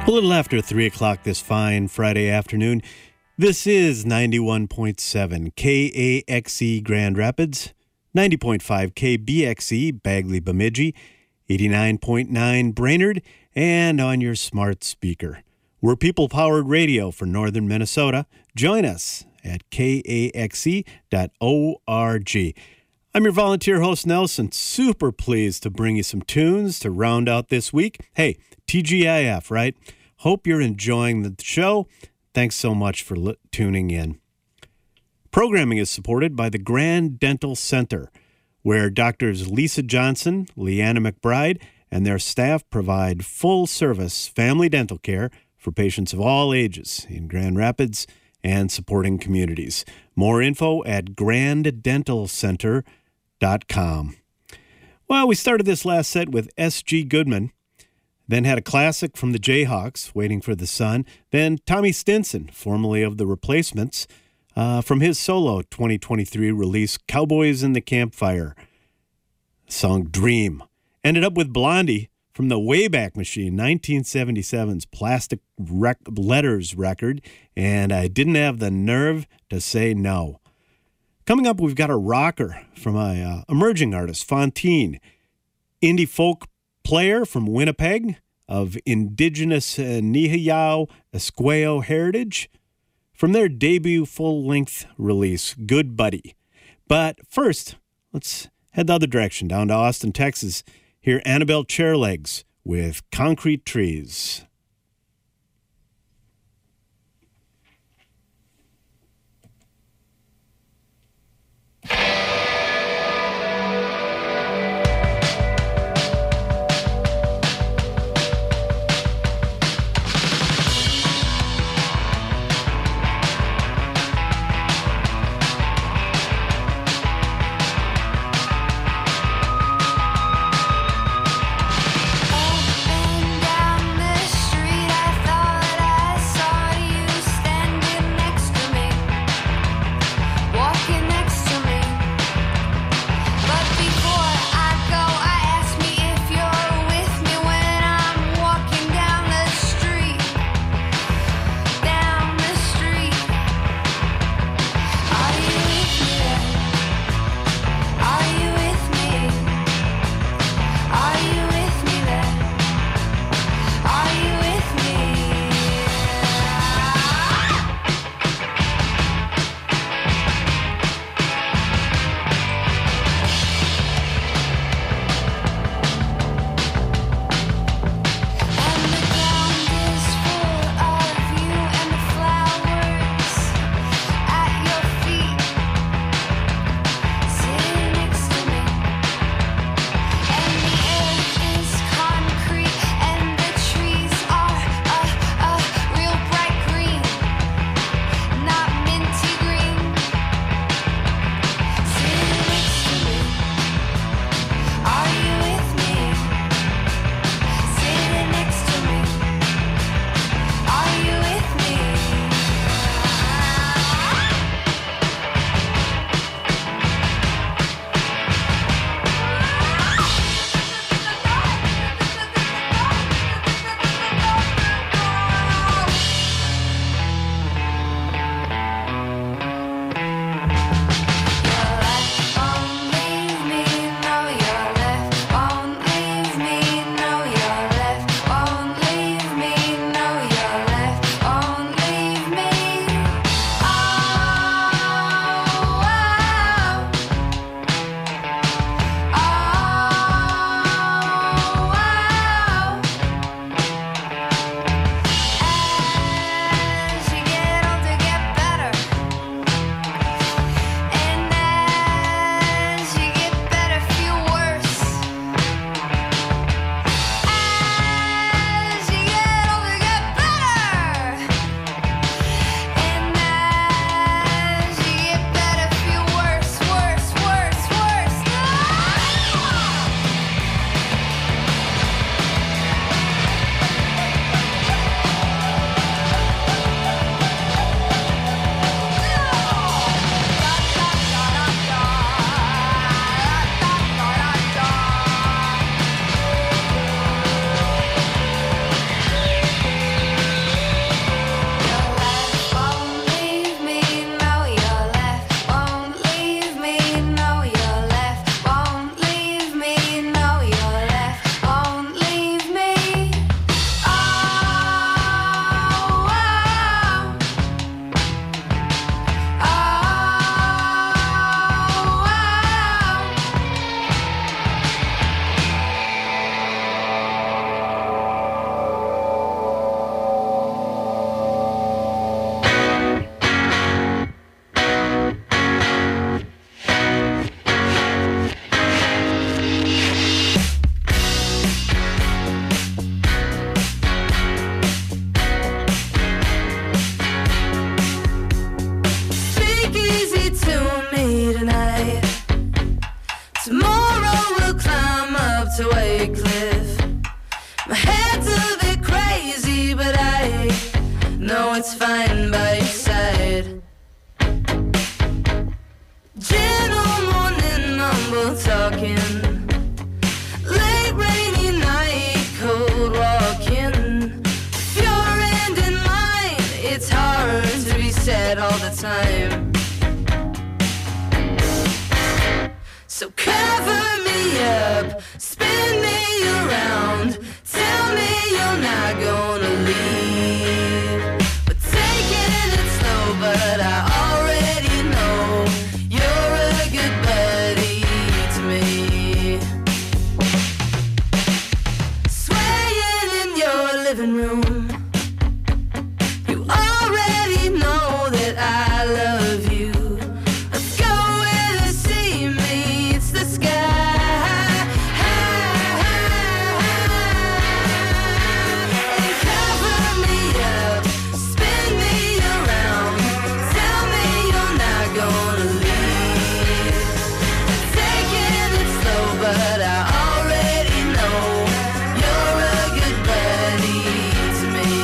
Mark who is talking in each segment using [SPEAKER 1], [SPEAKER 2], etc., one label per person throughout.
[SPEAKER 1] A little after 3 o'clock this fine Friday afternoon, this is 91.7 KAXE Grand Rapids, 90.5 KBXE Bagley Bemidji, 89.9 Brainerd, and on your smart speaker. We're people-powered radio for northern Minnesota. Join us at kaxe.org. I'm your volunteer host, Nelson. Super pleased to bring you some tunes to round out this week. Hey, TGIF, right? Hope you're enjoying the show. Thanks so much for tuning in. Programming is supported by the Grand Dental Center, where Doctors Lisa Johnson, Leanna McBride, and their staff provide full-service family dental care for patients of all ages in Grand Rapids and supporting communities. More info at granddentalcenter.com. Well, we started this last set with S.G. Goodman, then had a classic from the Jayhawks, Waiting for the Sun, then Tommy Stinson, formerly of The Replacements, from his solo 2023 release, Cowboys in the Campfire, song Dream. Ended up with Blondie from the Wayback Machine, 1977's Plastic Letters record, and I didn't have the nerve to say no. Coming up, we've got a rocker from an emerging artist, Fontaine, indie folk player from Winnipeg of indigenous Nihayao Esqueo heritage from their debut full-length release, Good Buddy. But first, let's head the other direction, down to Austin, Texas. Hear Annabelle Chairlegs with Concrete Trees.
[SPEAKER 2] Down this to me tonight. Tomorrow we'll climb up to Wycliffe. My head's a bit crazy, but I know it's fine by your side. Gentle morning mumble talking, late rainy night cold walking. If your end and mine, it's hard to be said all the time. So cover me up, spin me around, tell me you're not gonna leave. But taking it slow, but I already know you're a good buddy to me. Swaying in your living room, you already know that I love you. Let's go where the sea meets the sky. And cover me up, spin me around, tell me you're not gonna leave. Taking it slow, but I already know you're a good buddy to me.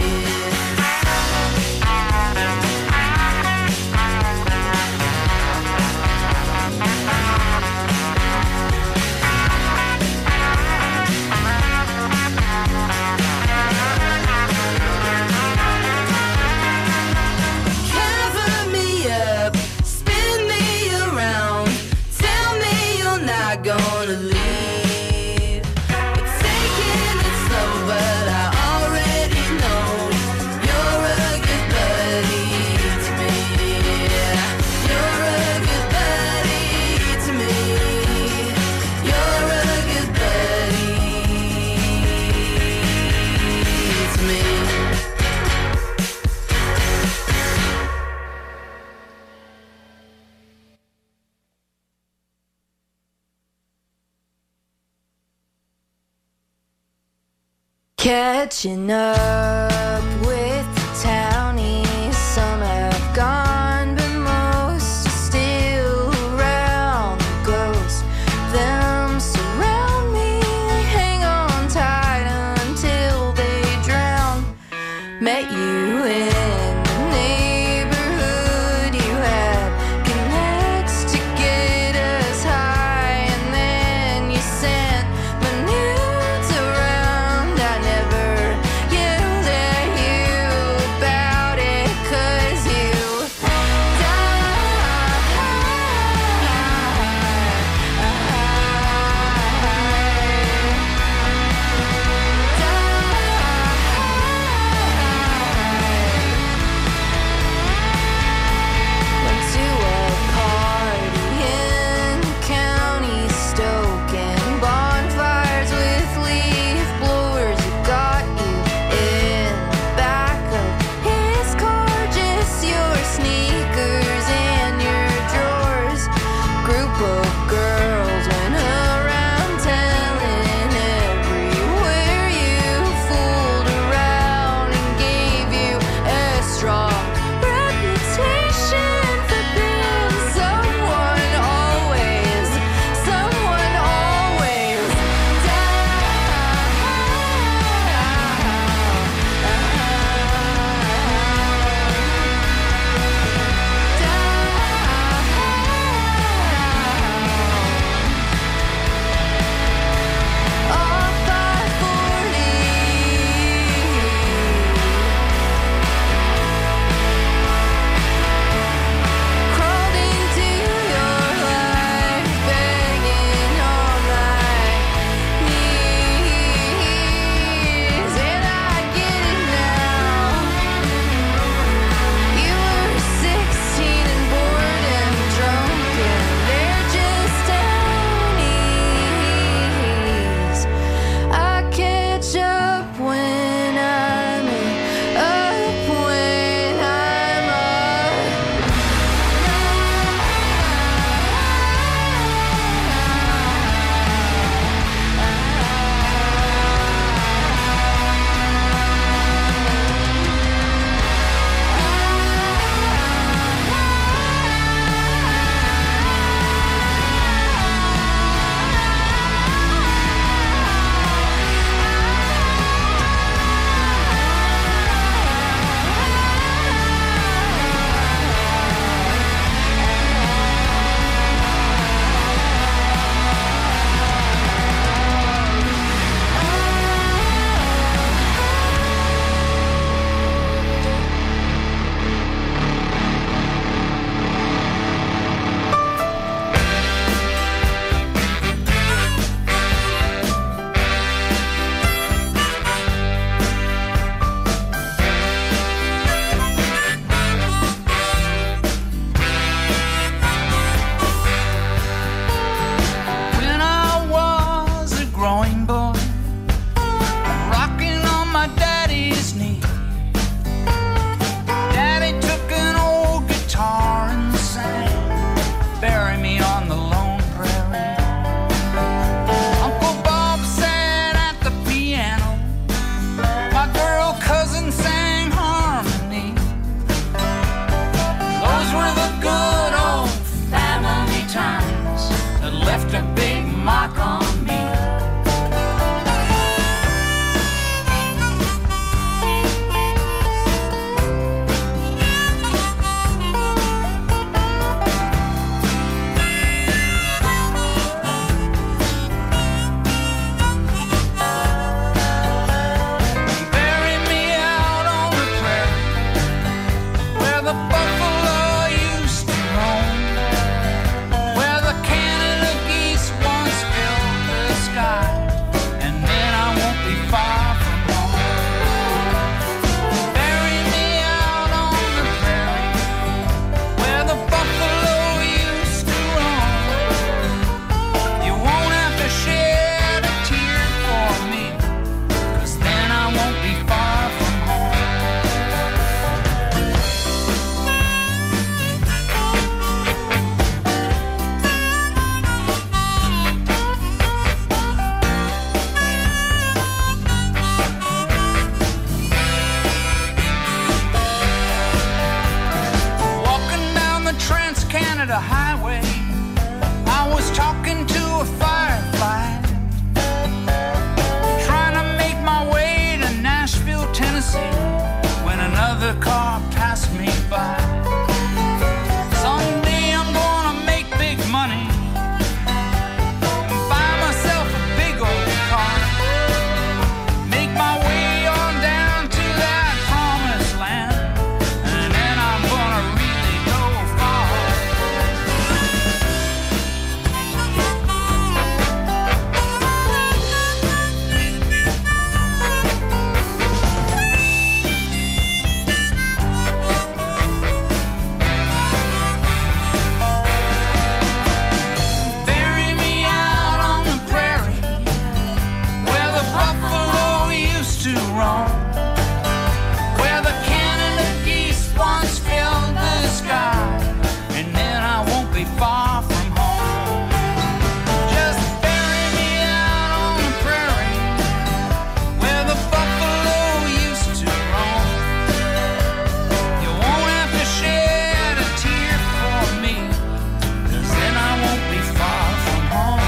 [SPEAKER 2] Cover me up, spin me around, tell me you're not gonna leave. We're taking it slow, but I already know you're a good buddy to me. You're a good buddy to me. You're a good buddy to me. Catching up with the townies, some have gone, but most are still around. The ghosts of them surround me, hang on tight until they drown. Met you in the neighborhood, you had connects to get us high, and then you sent my nudes around. I never yelled
[SPEAKER 3] Canada highway, I was talking to a firefly, trying to make my way to Nashville, Tennessee, when another car passed me by. Someday I'm gonna make big money and buy myself a big old car, make my way on down to that promised land, and then I'm gonna really go far. Bury me out on the prairie where the buffalo used to roam, where the Canada geese once filled the sky, and then I won't be far from home. Just bury me out on the prairie where the buffalo used to roam. You won't have to shed a tear for me, 'cause then I won't be far from home.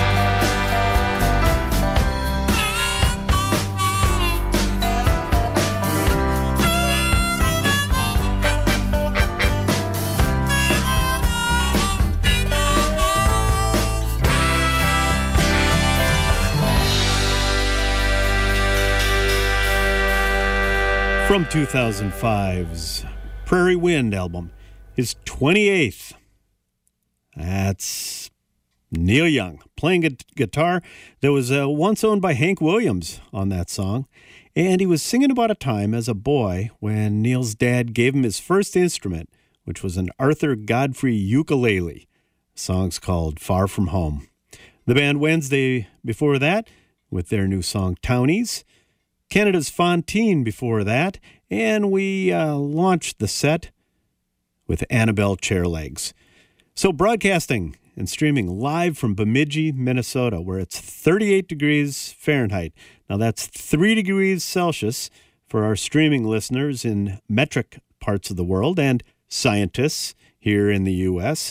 [SPEAKER 1] From 2005's Prairie Wind album, his 28th. That's Neil Young playing a guitar that was once owned by Hank Williams on that song. And he was singing about a time as a boy when Neil's dad gave him his first instrument, which was an Arthur Godfrey ukulele. The song's called Far From Home. The band Wednesday before that with their new song Townies. Canada's Fontaine before that, and we launched the set with Annabelle Chairlegs. So broadcasting and streaming live from Bemidji, Minnesota, where it's 38 degrees Fahrenheit. Now that's 3 degrees Celsius for our streaming listeners in metric parts of the world and scientists here in the U.S.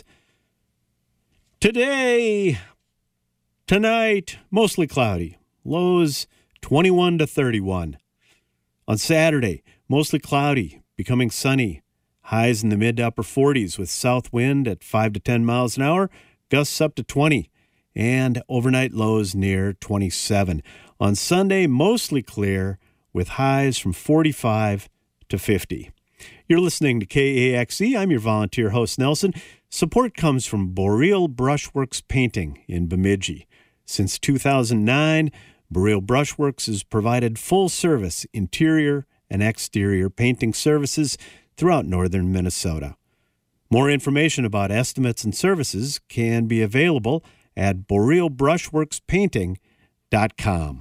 [SPEAKER 1] Tonight, mostly cloudy. Lows 21 to 31. On Saturday, mostly cloudy, becoming sunny. Highs in the mid to upper 40s with south wind at 5 to 10 miles an hour, gusts up to 20, and overnight lows near 27. On Sunday, mostly clear with highs from 45 to 50. You're listening to KAXE. I'm your volunteer host, Nelson. Support comes from Boreal Brushworks Painting in Bemidji. Since 2009, Boreal Brushworks has provided full-service interior and exterior painting services throughout northern Minnesota. More information about estimates and services can be available at borealbrushworkspainting.com.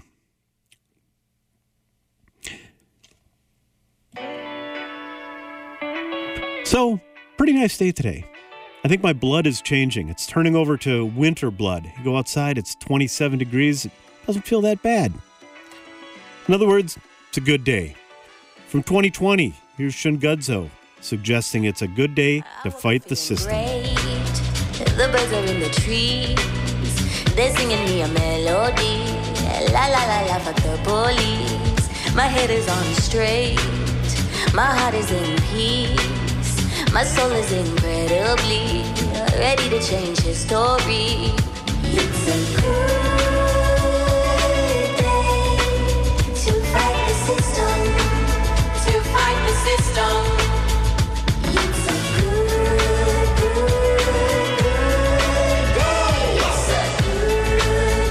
[SPEAKER 1] So, pretty nice day today. I think my blood is changing. It's turning over to winter blood. You go outside, it's 27 degrees. It doesn't feel that bad. In other words, it's a good day. From 2020, here's Shungudzo suggesting it's a good day to fight the system.
[SPEAKER 2] Great. The birds are in the trees. They're singing me a melody. La la la la, fuck the police. My head is on straight. My heart is in peace. My soul is incredibly ready to change history. It's a good day to fight the system. To fight the system. It's a good day. It's a good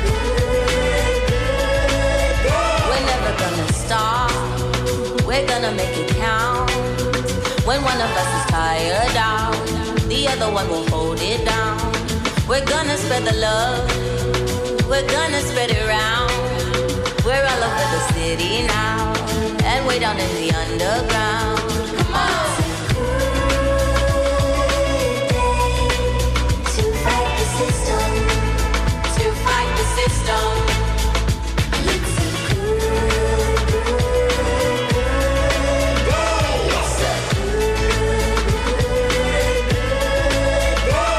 [SPEAKER 2] day. We're never gonna stop. We're gonna make it count. When one of us is tired out, the other one will hold it down. We're gonna spread the love. We're gonna spread it around. We're all over the city now, and way down in the underground. Come on. It's a good day to fight the system. To fight the system. It's a good day. It's a good day.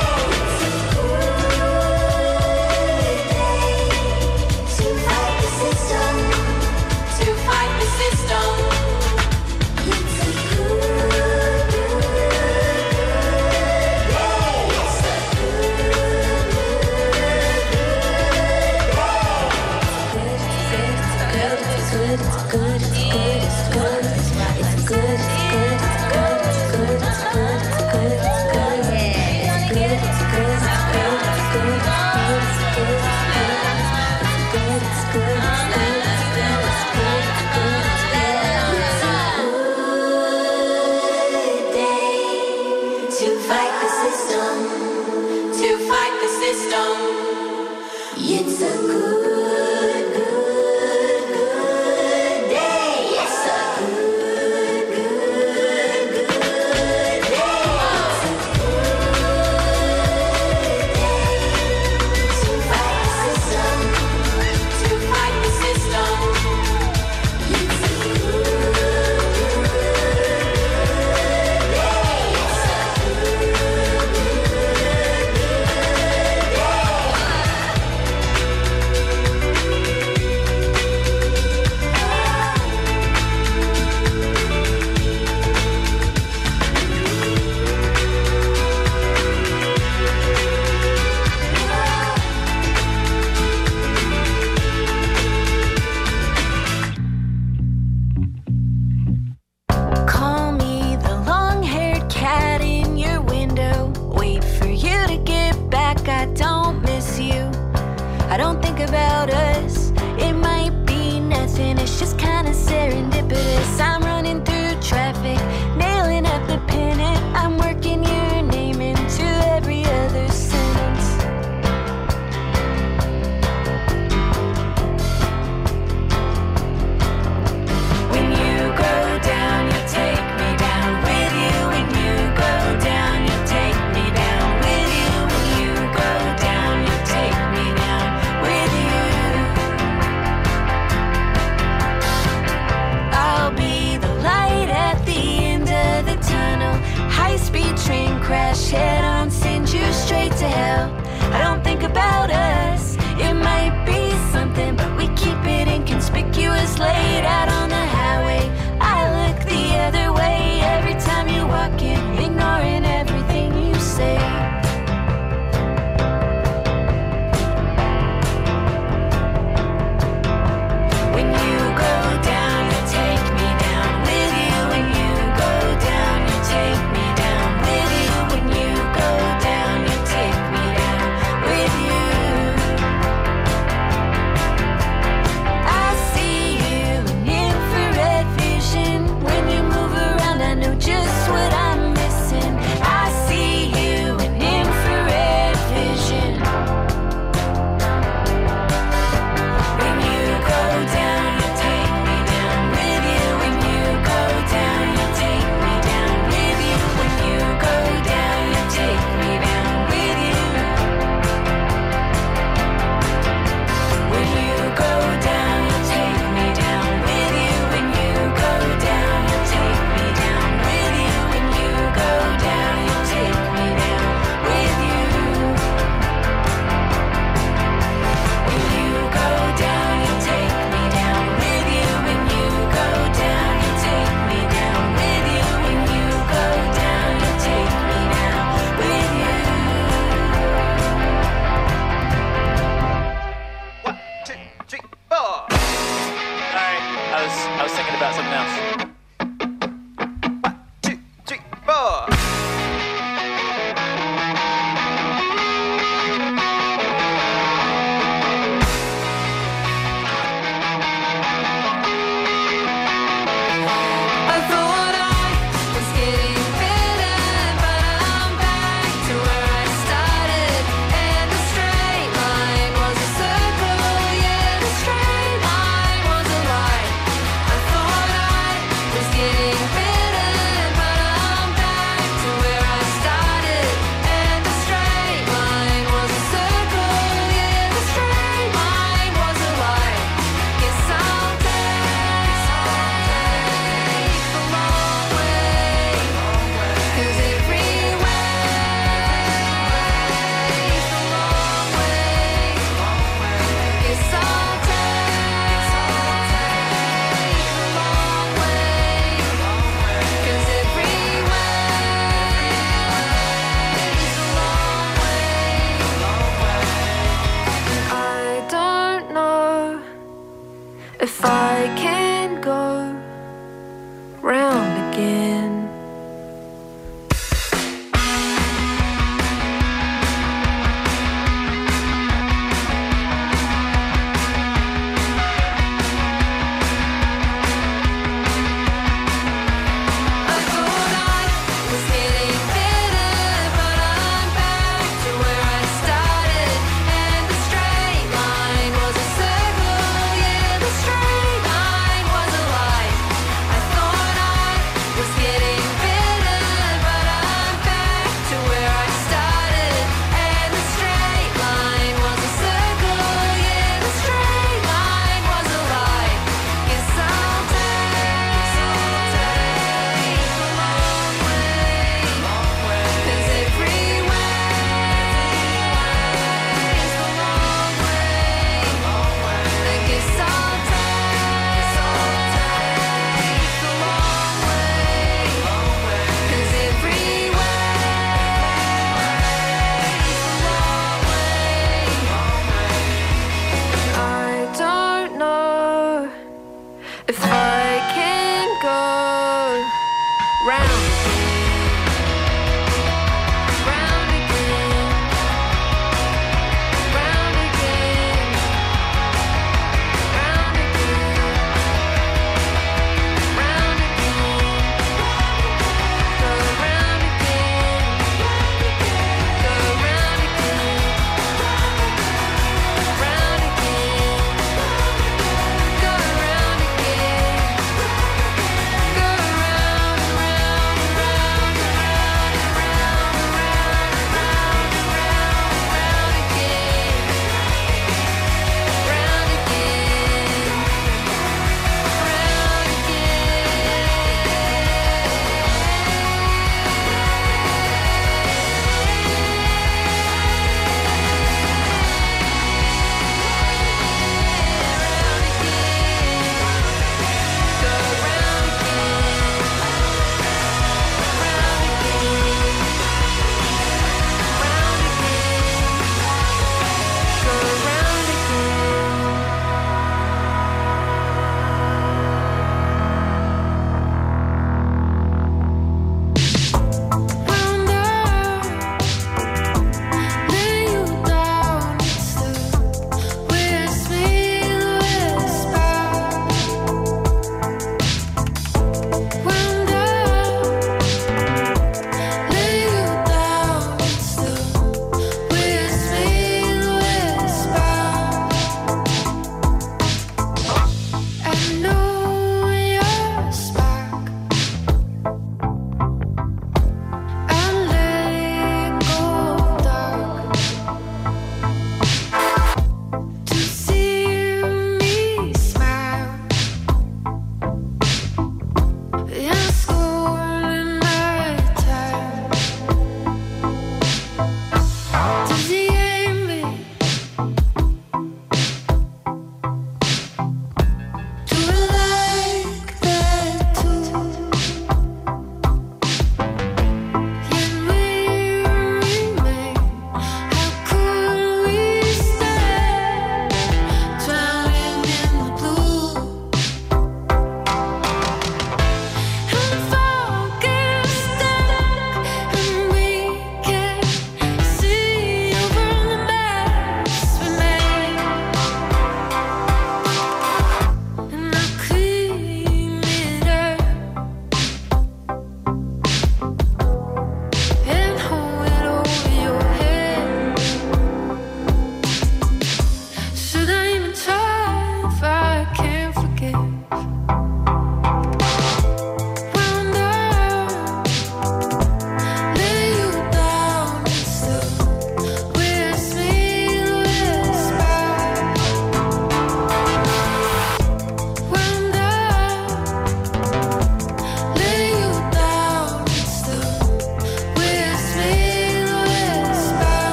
[SPEAKER 2] system. It's a good, good, good day. It's a good, good, good day. It's a good day to fight the system. To fight the system. It's a good, good day. It's a good, Call me the long-haired cat in your window. Wait for you to get back. I don't miss you. I don't think about us. It might be nothing. It's just kind of serendipitous. I'm running through traffic, nailing up the pennant. I'm working your name into every other sentence. When you go down, you take me down with you. When you go down, you take me down with you. When you go down, you take me down with you. I'll be the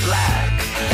[SPEAKER 3] black.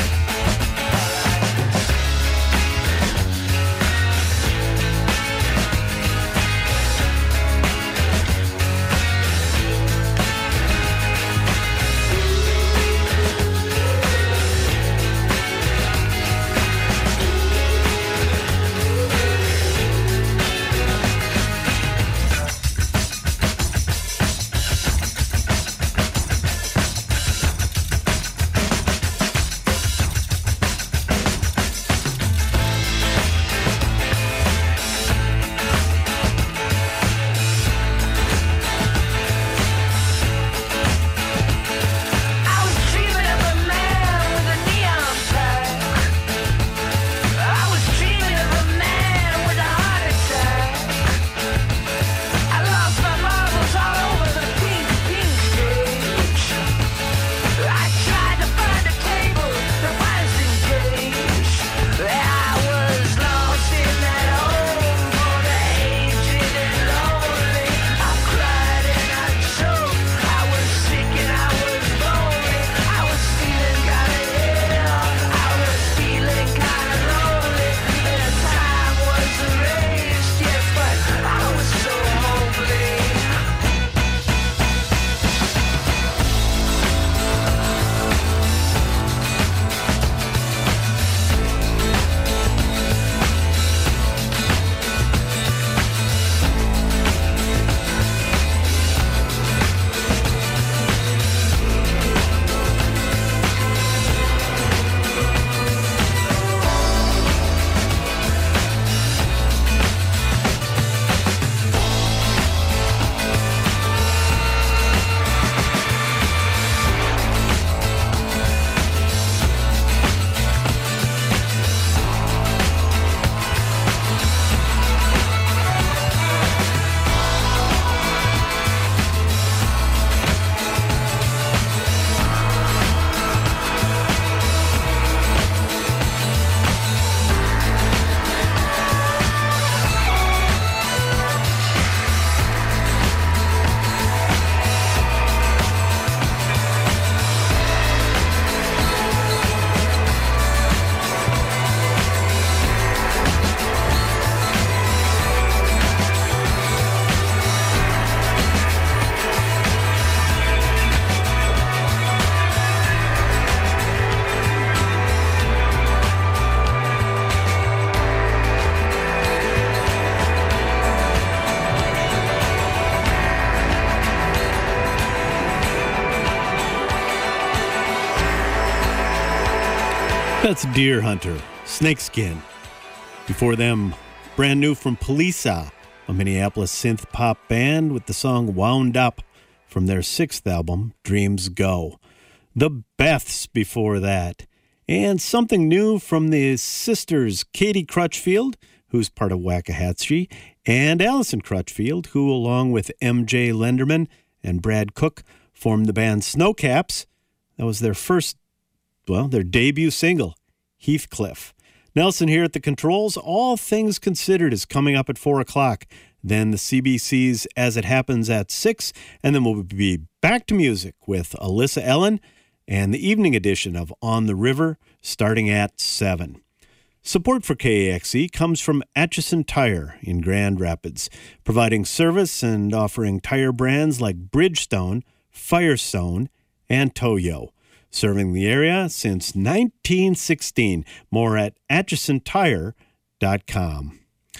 [SPEAKER 1] That's Deer Hunter, Snakeskin. Before them, brand new from Polisa, a Minneapolis synth pop band with the song Wound Up from their 6th album, Dreams Go. The Beths before that. And something new from the sisters Katie Crutchfield, who's part of Waxahachie, and Allison Crutchfield, who, along with MJ Lenderman and Brad Cook, formed the band Snowcaps. That was their their debut single, Heathcliff. Nelson here at the controls. All Things Considered is coming up at 4 o'clock. Then the CBC's As It Happens at 6. And then we'll be back to music with Alyssa Ellen and the evening edition of On the River starting at 7. Support for KAXE comes from Atchison Tire in Grand Rapids, providing service and offering tire brands like Bridgestone, Firestone, and Toyo. Serving the area since 1916. More at atchisontire.com.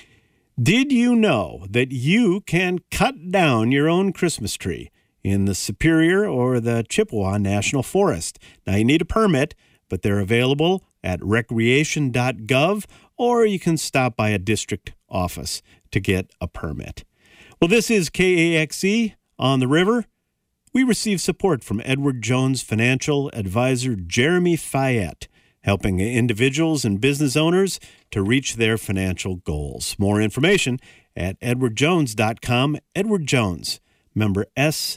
[SPEAKER 1] Did you know that you can cut down your own Christmas tree in the Superior or the Chippewa National Forest? Now, you need a permit, but they're available at recreation.gov, or you can stop by a district office to get a permit. Well, this is KAXE on the River. We receive support from Edward Jones financial advisor Jeremy Fayette, helping individuals and business owners to reach their financial goals. More information at edwardjones.com. Edward Jones, member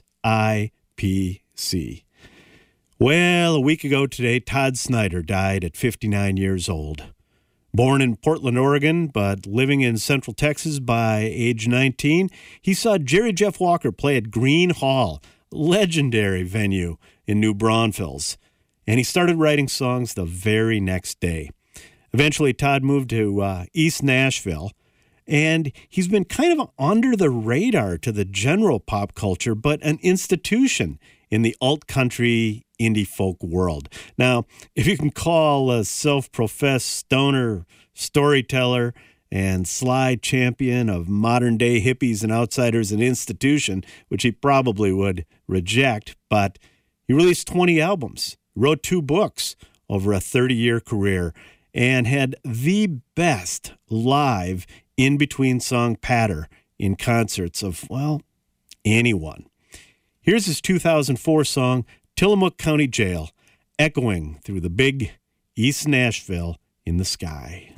[SPEAKER 1] SIPC. Well, a week ago today, Todd Snyder died at 59 years old. Born in Portland, Oregon, but living in Central Texas by age 19, he saw Jerry Jeff Walker play at Green Hall, legendary venue in New Braunfels. and he started writing songs the very next day. Eventually, Todd moved to East Nashville, and he's been kind of under the radar to the general pop culture, but an institution in the alt-country indie folk world. Now, if you can call a self-professed stoner storyteller and sly champion of modern-day hippies and outsiders an institution, which he probably would reject, but he released 20 albums, wrote 2 books over a 30-year career, and had the best live in-between song patter in concerts of, well, anyone. Here's his 2004 song, Tillamook County Jail, echoing through the big East Nashville in the sky.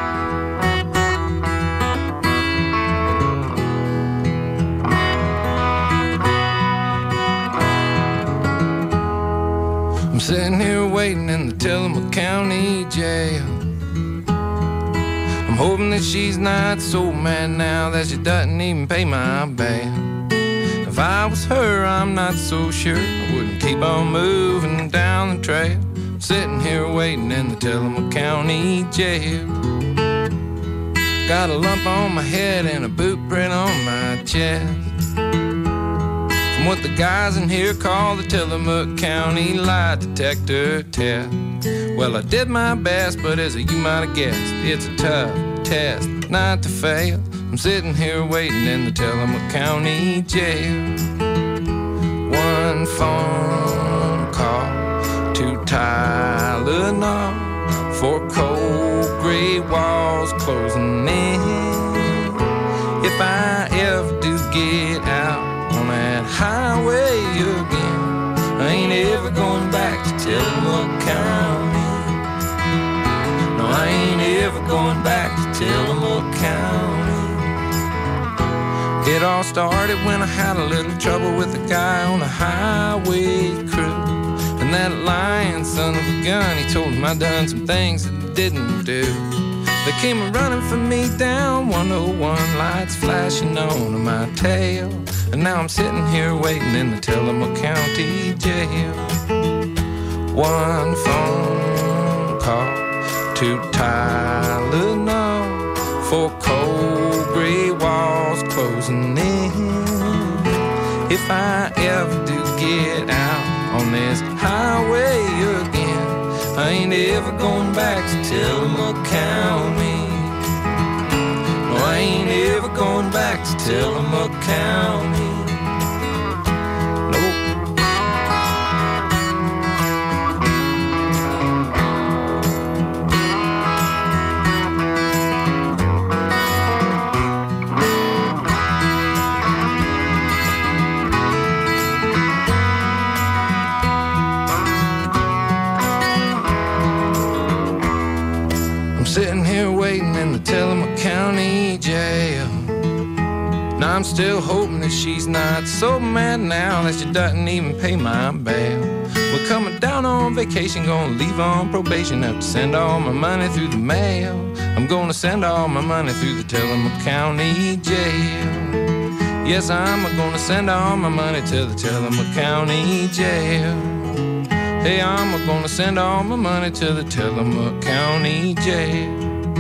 [SPEAKER 4] I'm sitting here waiting in the Tillamook County Jail. I'm hoping that she's not so mad now that she doesn't even pay my bail. If I was her, I'm not so sure I wouldn't keep on moving down the trail. I'm sitting here waiting in the Tillamook County Jail. Got a lump on my head and a boot print on my chest, from what the guys in here call the Tillamook County lie detector test. Well, I did my best, but as you might have guessed, it's a tough test not to fail. I'm sitting here waiting in the Tillamook County Jail. One phone call to Tylenol, 4 cold gray walls closing in. If I ever do get out on that highway again, I ain't ever going back to Tillamook County. No, I ain't ever going back to Tillamook County. It all started when I had a little trouble with a guy on a highway crew, and that lying son of a gun, he told him I done some things that I didn't do. They came running for me down 101, lights flashing on my tail, and now I'm sitting here waiting in the Tillamook County Jail. One phone call to Tylenol, 4 cold gray walls closing in. If I ever do get out on this highway again, I ain't ever going back to Tillamook County. No, I ain't ever going back to Tillamook County. Sitting here waiting in the Tillamook County Jail. Now I'm still hoping that she's not so mad now that she doesn't even pay my bail. We're coming down on vacation, gonna leave on probation, have to send all my money through the mail. I'm gonna send all my money through the Tillamook County Jail. Yes, I'm gonna send all my money to the Tillamook County Jail. Hey, I'm gonna send all my money to the Tillamook County Jail.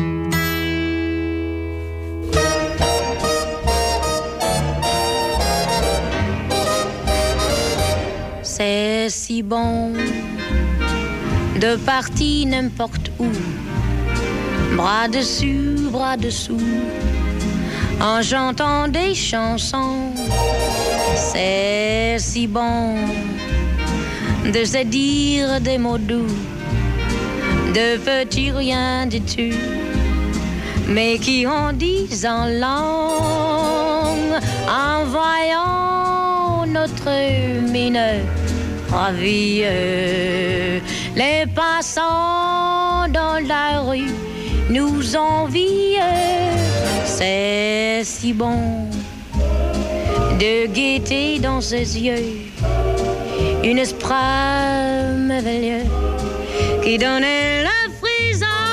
[SPEAKER 5] C'est si bon de partir n'importe où, bras dessus, bras dessous, en chantant des chansons. C'est si bon de se dire des mots doux, de petits rien du tout, mais qui en disent en langue, en voyant notre mine ravie. Les passants dans la rue nous envient. C'est si bon de gaieté dans ses yeux, une esprit merveilleux qui donnait la frisson.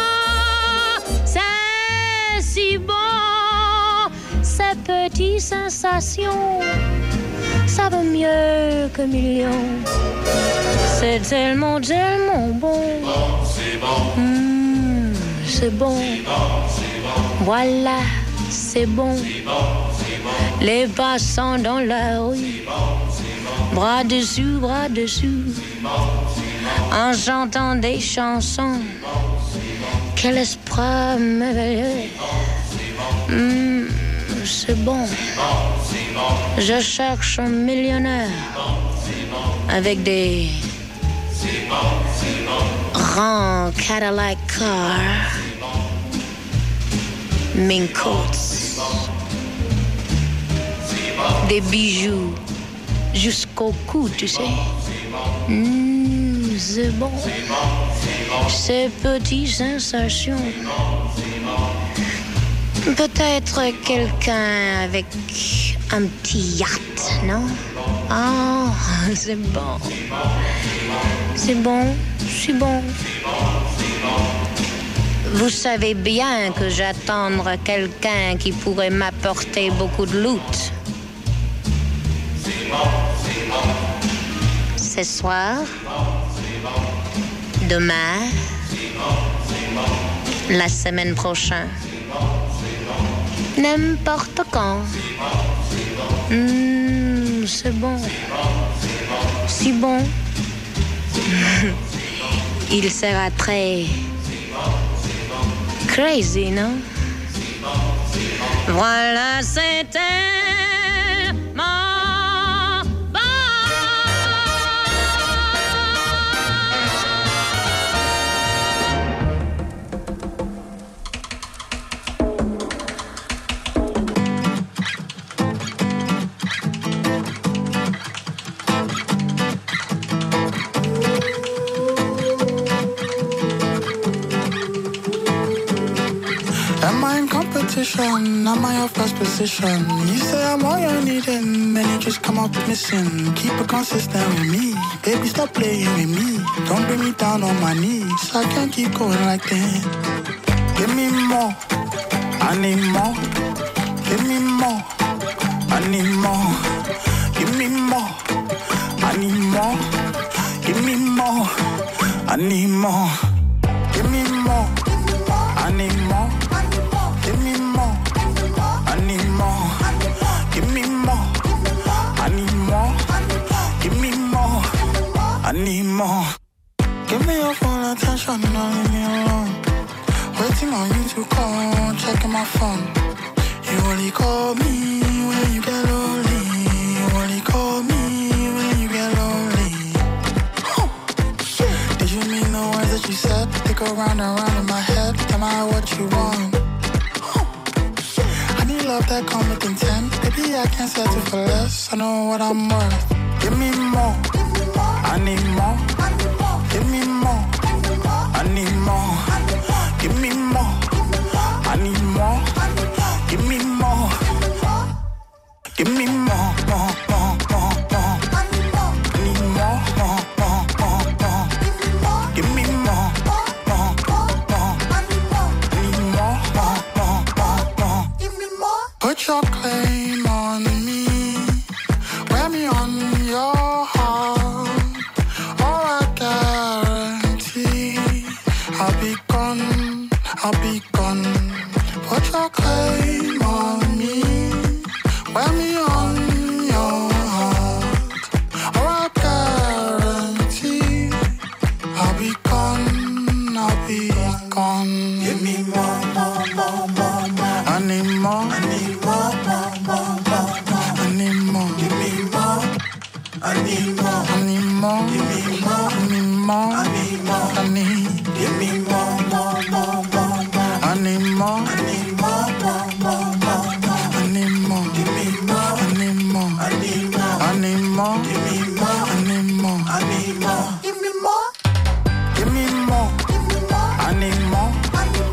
[SPEAKER 5] C'est si bon, ces petites sensations, ça vaut mieux que millions. C'est tellement, tellement bon.
[SPEAKER 3] C'est bon,
[SPEAKER 5] C'est bon. Voilà, c'est bon. Les passants dans la rue, bras dessus, en chantant des chansons. Quel esprit merveilleux. C'est bon. Je cherche un millionnaire avec des grands Cadillac cars, mink coats, des bijoux jusqu'au cou, tu sais. C'est bon. Ces petites sensations. Peut-être quelqu'un avec un petit yacht, non? Oh, c'est bon. C'est bon, c'est bon. Vous savez bien que j'attends quelqu'un qui pourrait m'apporter beaucoup de loot. Ce soir, demain, la semaine prochaine. N'importe quand. C'est bon. Si bon. Il sera très crazy, non? Voilà, c'était
[SPEAKER 6] am I your first position? You say I'm all you're needing, then you just come up missing. Keep it consistent with me, baby, stop playing with me. Don't bring me down on my knees, I can't keep going like that. Give me more, I need more. Give me more, I need more. Give me more, I need more. Give me more, I need more. Give me more, I need more. Give me more, I need more. Give me more, I need more. Give me more, I need more. Give me your full attention, don't leave me alone. Waiting on you to call, checking my phone. You only call me when you get lonely. You only call me when you get lonely. Did you mean the words that you said? They go round and round in my head. Am I what you want? Love that come with intent. Baby, I can't settle for less. I know what I'm worth. Give me more, I need more. Give me more, I need more. Give me more, I need more. Give me more, give me more, more, more, more, more. I need more, more, more, more, more. Give me more, more, more, more. I need more, more, more, more, more. Give me more. Put your claim on me, wear me on your heart. Oh, I guarantee I'll be gone, I'll be gone. Put your claim on me, wear me on your heart. Oh, I guarantee I'll be gone, I'll be gone. Give me more, more, more, more, more. I need more, I need more, more, more, more, more. I need more, give me more. I need more, I need more, give me more, give me more. I need more, I need, give me more, more, more, more, more. I need more, I need more, more, more, more, more. I need more, give me more, I need more, I need more, I need more, give me more, I need more, I need more, give me more, give me more, I need more, I need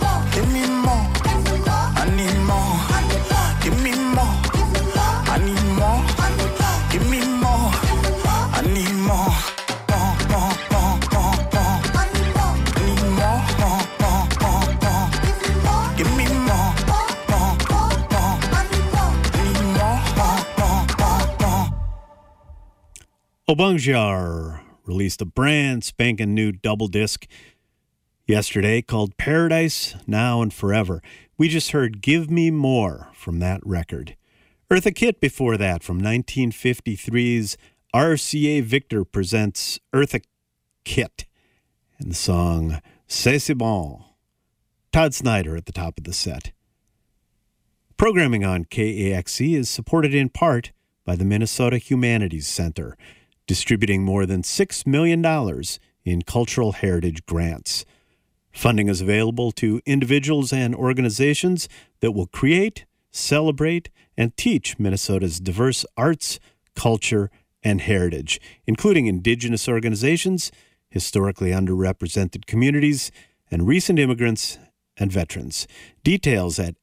[SPEAKER 1] Obangjar released a brand spanking new double disc yesterday called Paradise Now and Forever. We just heard Give Me More from that record. Eartha Kitt before that from 1953's RCA Victor presents Eartha Kitt and the song C'est Bon. Todd Snyder at the top of the set. Programming on KAXE is supported in part by the Minnesota Humanities Center, distributing more than $6 million in cultural heritage grants. Funding is available to individuals and organizations that will create, celebrate, and teach Minnesota's diverse arts, culture, and heritage, including indigenous organizations, historically underrepresented communities, and recent immigrants and veterans. Details at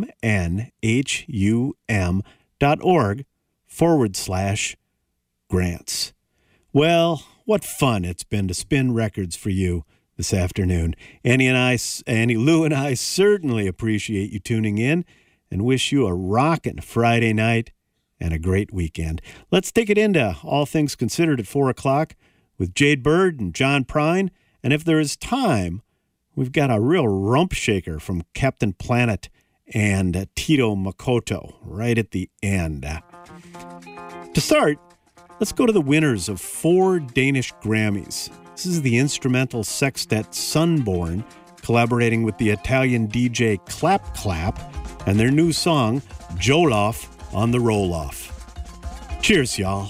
[SPEAKER 1] mnhum.org/grants. Well, what fun it's been to spin records for you this afternoon. Annie Lou and I certainly appreciate you tuning in and wish you a rockin' Friday night and a great weekend. Let's take it into All Things Considered at 4 o'clock with Jade Bird and John Prine. And if there is time, we've got a real rump shaker from Captain Planet and Tito Makoto right at the end. To start, let's go to the winners of 4 Danish Grammys. This is the instrumental sextet Sunborn collaborating with the Italian DJ Clap Clap and their new song, Joloff on the Roll-Off. Cheers, y'all.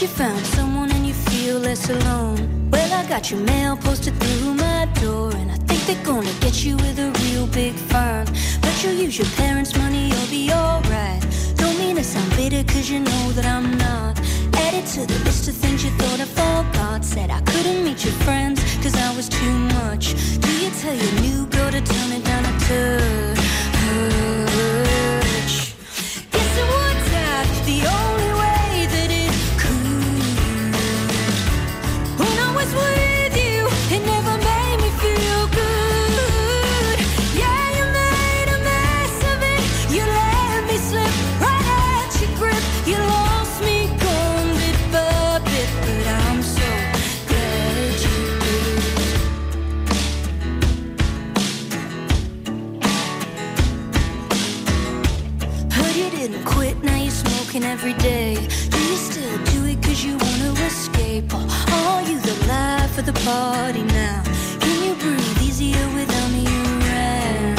[SPEAKER 7] you found someone and you feel less alone. Well, I got your mail posted through my door, and I think they're gonna get you with a real big fine. But you'll use your parents' money, you'll be alright. Don't mean to sound bitter, cause you know that I'm not. Added to the list of things you thought I forgot. Said I couldn't meet your friends, cause I was too much. Do you tell your new girl to turn it down a touch? Guess it worked out the only way that it could. When I was with you, it never made me feel good. Yeah, you made a mess of it. You let me slip right out your grip. You lost me gone bit by bit, but I'm so glad you did. Heard you didn't quit, now you're smoking every day. Do you still do it cause you wanna escape? Or are you the life of the party now? Can you breathe easier without me around?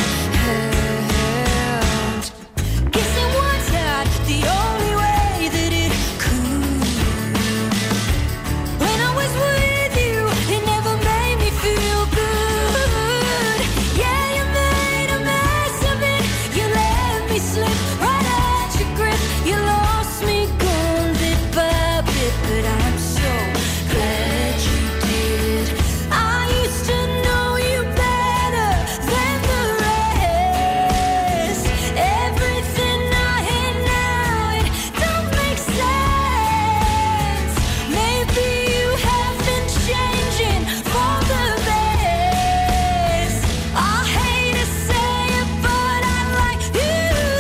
[SPEAKER 7] Guess it worked out the only way that it could. When I was with you, it never made me feel good. Yeah, you made a mess of it. You let me slip right out your grip. You lost me gone bit by bit, but I'm so glad you did. I used to know you better than the rest. Everything I hear now, it don't make sense. Maybe you have been changing for the best. I hate to say it, but I like you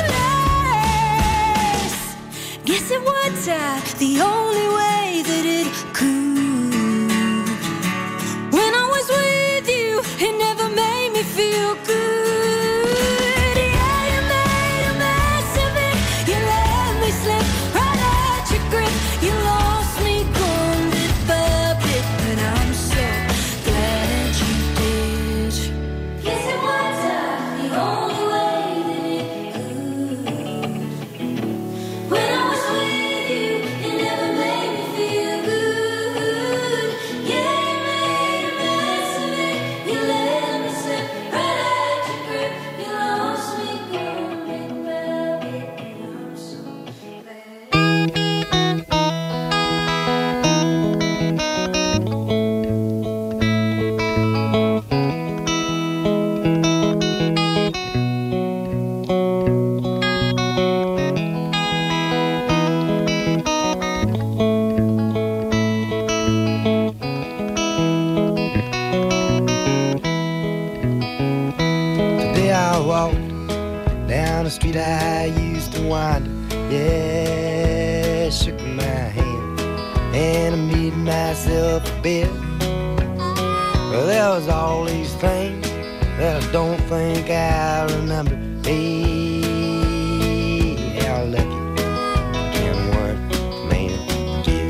[SPEAKER 7] less. Guess it worked out the only way that it could. When I was with you, it never made me feel good. Yeah, you made a mess of it. You let me slip right out your grip. You lost me gone bit by bit, but I'm so glad you did. Guess it worked out the only way that it could. When I was with you, it never made me feel good. Yeah, you made a mess of it. You let me slip right out your grip. You lost me gone bit by bit, and I'm so glad.
[SPEAKER 8] Today I walked down the street I used to wander. Yeah, shook my hand and I made myself a bed. Well, there was all these things that I don't think I remember. Hey, how lucky can one man get?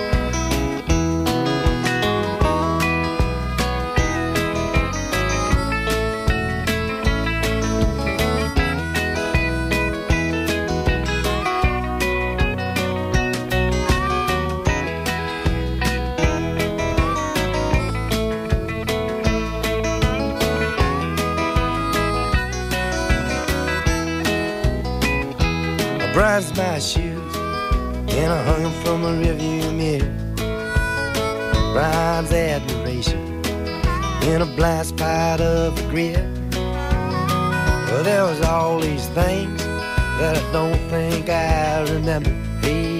[SPEAKER 8] I brushed my shoes and I hung them from a rearview mirror. Brian's admiration in a blind spot of regret. Well, there was all these things that I don't think I remember. Hey,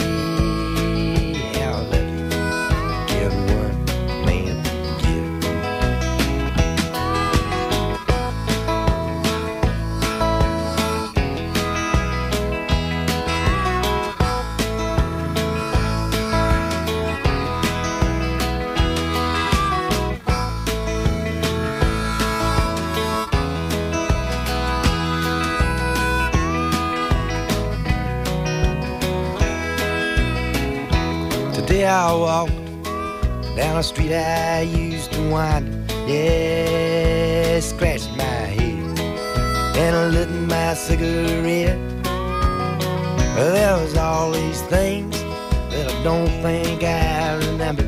[SPEAKER 8] how lucky can one man get? Today I walked down a street I used to wander. Yeah, scratched my head and I lit my cigarette. There was all these things that I don't think I remember.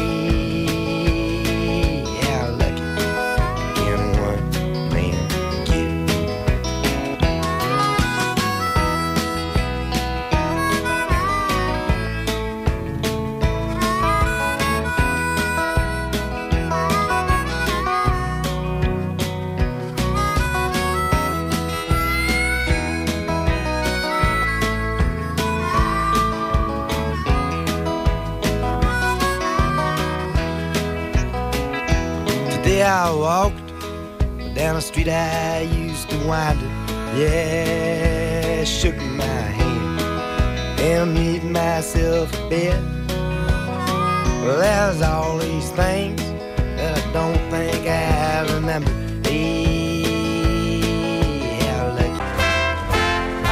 [SPEAKER 8] Hey, how lucky can one man get? Today I walked down a street I used to wind it. Yeah, shook my hand and made myself a bed. Well, there's all these things that I don't think I remember. Hey,